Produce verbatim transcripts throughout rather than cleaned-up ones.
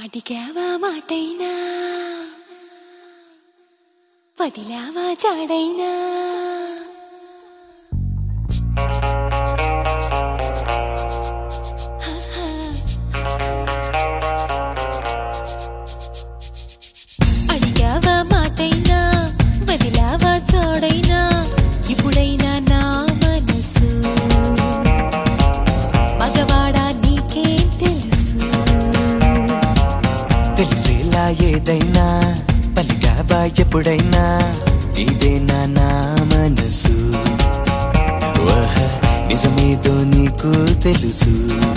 అడిగావా మాటైనా వదిలావా జాడైనా అడిగావా మాటైనా వదిలావా జాడైనా ఇప్పుడైనా నా మనసు మగవాడా నీకే తెలుసు తెలిసేలా ఏదైనా పలికావా ఎప్పుడైనా ఇదేనా నా మనసు వహ నిజమేదో నీకు తెలుసు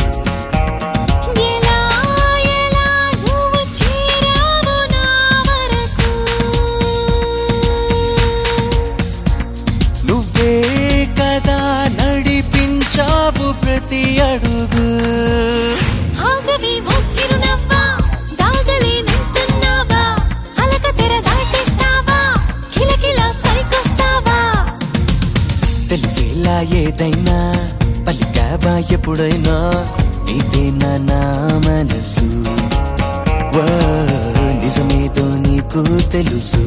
నువ్వే కదా నడిపించావు ప్రతి అడుగు తెలిసేలా ఏదైనా పలికావా ఎప్పుడైనా ఇదేనా నా మనసు వా నిజమేదో నీకు తెలుసు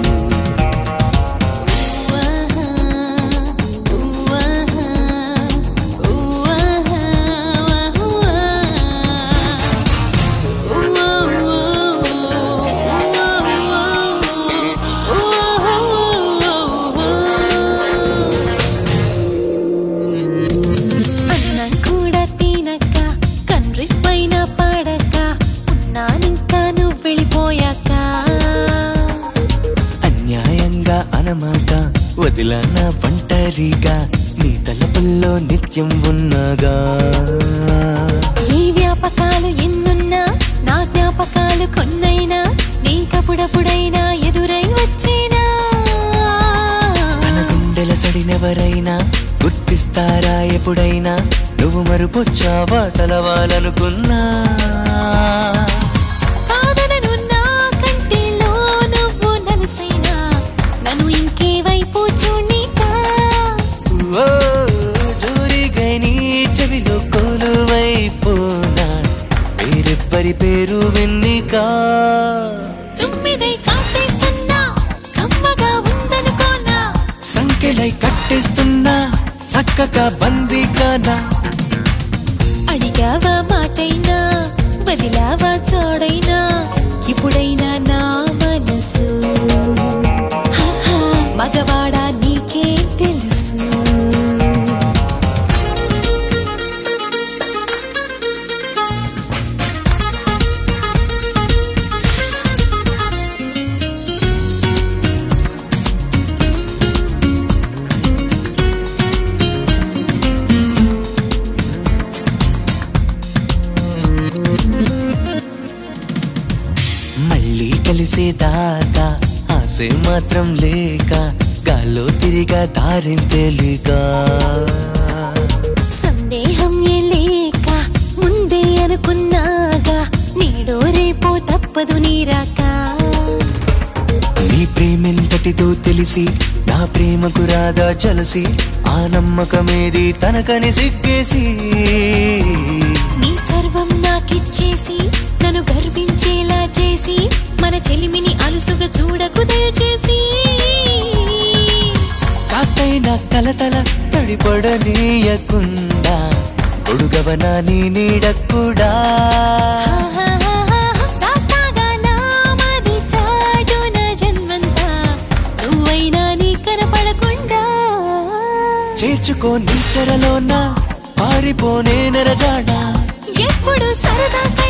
అనమాట వదిలన ఒంటరిగా నీ తలపుల్లో నిత్యం ఉన్నాగా ఈ వ్యాపకాలు ఎన్నున్నా నా జ్ఞాపకాలు కొన్నైనా నీకప్పుడప్పుడైనా ఎదురై వచ్చేనా మన గుండెల సడినెవరైనా గుర్తిస్తారా ఎప్పుడైనా నువ్వు మరుపొచ్చావా కలవాలనుకున్నా వేరెవ్వరి పేరు వెన్నికా తుమ్మిదై కాటేస్తున్నా కమ్మగా ఉందనుకోనా సంకెలై కట్టేస్తున్నా చక్కగా బందీగానా అడిగావా మాటైనా వదిలావా చోడైనా ఇప్పుడైనా నా మనసు మగవాడా నీకే తెలుసు మళ్ళీ కలిసేదాకా ఆశే మాత్రం లేక గాల్లో తిరిగా దారిం తెలిక సందేహం ఏ లేక ముందే అనుకున్నాగా నీడో రేపో తప్పదు నీరాక నీ ప్రేమెంతటిదో తెలిసి నా ప్రేమకు రాదా చలసి ఆ నమ్మకమేది తనకని సిగ్గేసి నీ సర్వం నాకిచ్చేసి నన్ను గర్వించేలా చేసి మన చెలిమిని అలుసుగా చూడకు దయచేసి కాస్తైనా కలతల తడిపడనీయకుండా గొడుగవనా నీ నీడక్కూడా చేర్చుకో నీ చెరలోన పారిపోనే నెరజాడా ఎప్పుడు సరదా